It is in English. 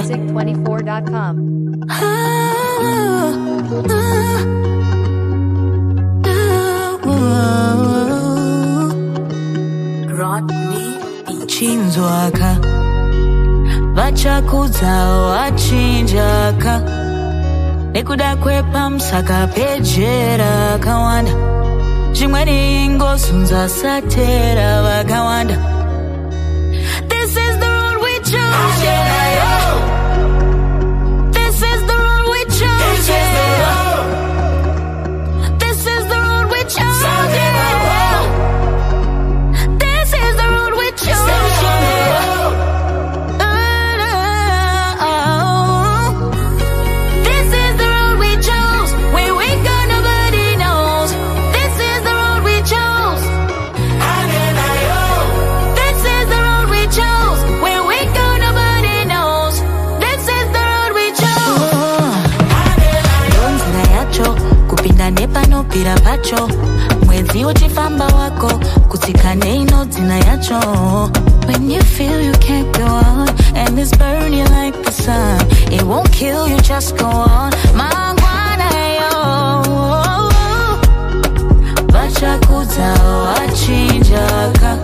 Music24.com. Chinzwaka vachakudza wachinjaka nekuda kwepa msaka pejera kawanda zvimweni ingozunza satera vakawanda. This is the road we chose, yeah. This is the road we chose, yeah. This is the road we chose, yeah. This is the road we chose, yeah. This is the road we chose, where we go nobody knows. This is the road we chose. This is the road we chose, where we go nobody knows. This is the road we chose. Ndonzira yacho kupinda nepanopira pacho, mwedzi uchifamba wako kutsika neinodzina yacho. When you feel you can't go on and it's burning like the sun, it won't kill you, just go on. Mangwana yo vachakudza wachinjaka